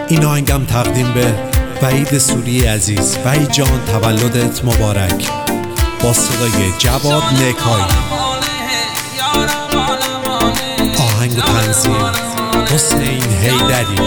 این آهنگم تقدیم به وحید سوری عزیز. وحید جان تولدت مبارک. با صدای جواد نکایی. آهنگ و تنظیم حسین حیدری.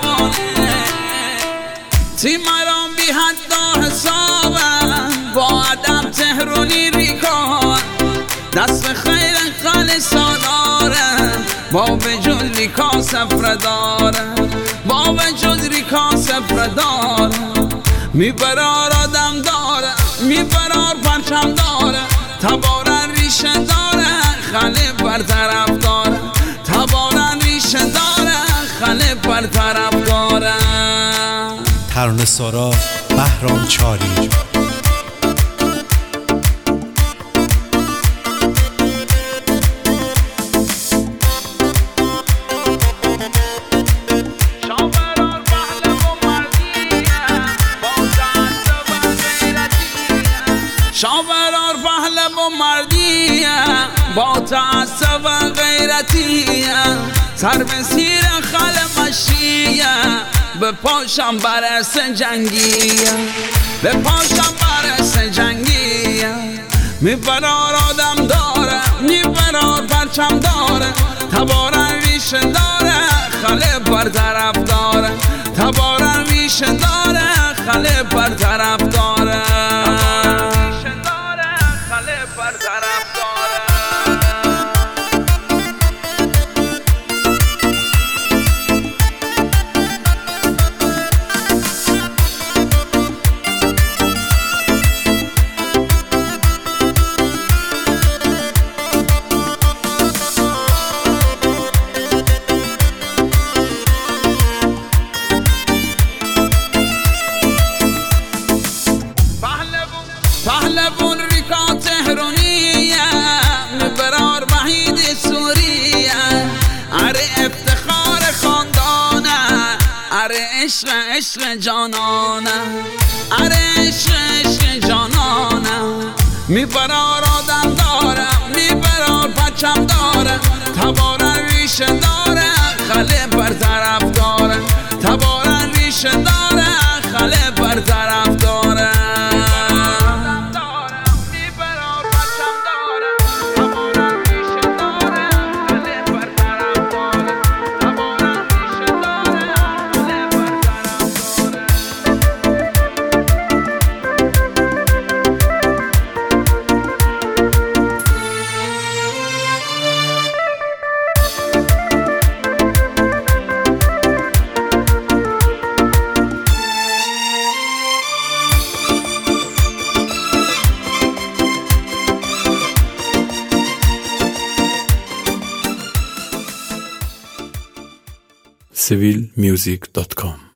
تیماران بی حد حسابم با ادب تهرونی ریکان دست خیر خالصا دارم با وجود ریکا سفر دارم با وجود ریکا سفر دارم میبرار آدم دارم میبرار پرچم دارم تبارن ریشه دارم خاله بر طرف دارم تبارن ریشه دارم خاله بر طرف دارم. ترانه سارا بهرام چاری. شاورار پهلو و مردیه با تعصب و غیرتیه سر به سیر خل مشیه به پاشم برس جنگیه به پاشم برس جنگیه میبرار آدم داره میبرار پرچم داره تبارن ریشه داره خله بر طرف داره تبارن ریشه داره خله بر طرف داره پهلوون ریکا تهرونیه میبرار وحید سوریه اره افتخار خاندانه اره عشق عشق جانانه اره عشق عشق جانانه میبرار آدم داره میبرار پچم داره تبارن ریشه داره خله بر طرف داره تبارن ریشه داره خله بر طرف داره. civilmusic.com